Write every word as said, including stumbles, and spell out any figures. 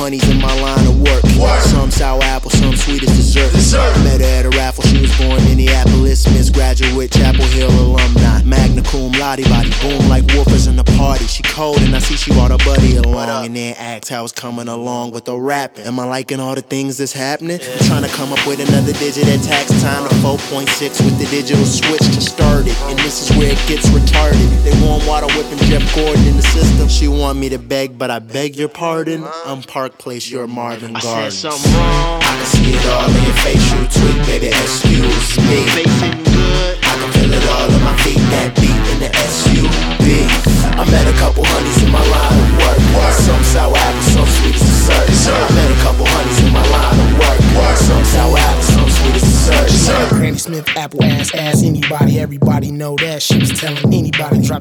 honeys in my line of work. Work. Some sour apple, some sweet as dessert. dessert. Met her at a raffle, she was born in Minneapolis. Miss Graduate, Chapel Hill alumni. Magna cum laude, body boom like woofers in the party. She cold and I see she brought her buddy along. And then asked how it's coming along with the rapping. Am I liking all the things that's happening? Yeah. I'm trying to come up with another digit at tax time. The four point six with the digital switch to start it. And this is where it gets retarded. They warm water whipping Jeff Gordon in the system. She want me to beg, but I beg your pardon. I'm Park Place, you're Marvin Gardens. I said something wrong. I can see it all in your facial tweak, baby, excuse me. Facing good. I can feel it all in my feet, that beat in the S U V. I met a couple honeys in my line of work. work. Some sour apple, some sweet as dessert. I met a couple honeys in my line of work. work. Some sour apple, some sweet as dessert. Granny Smith, apple ass, ass anybody, everybody know that. She was telling anybody, drop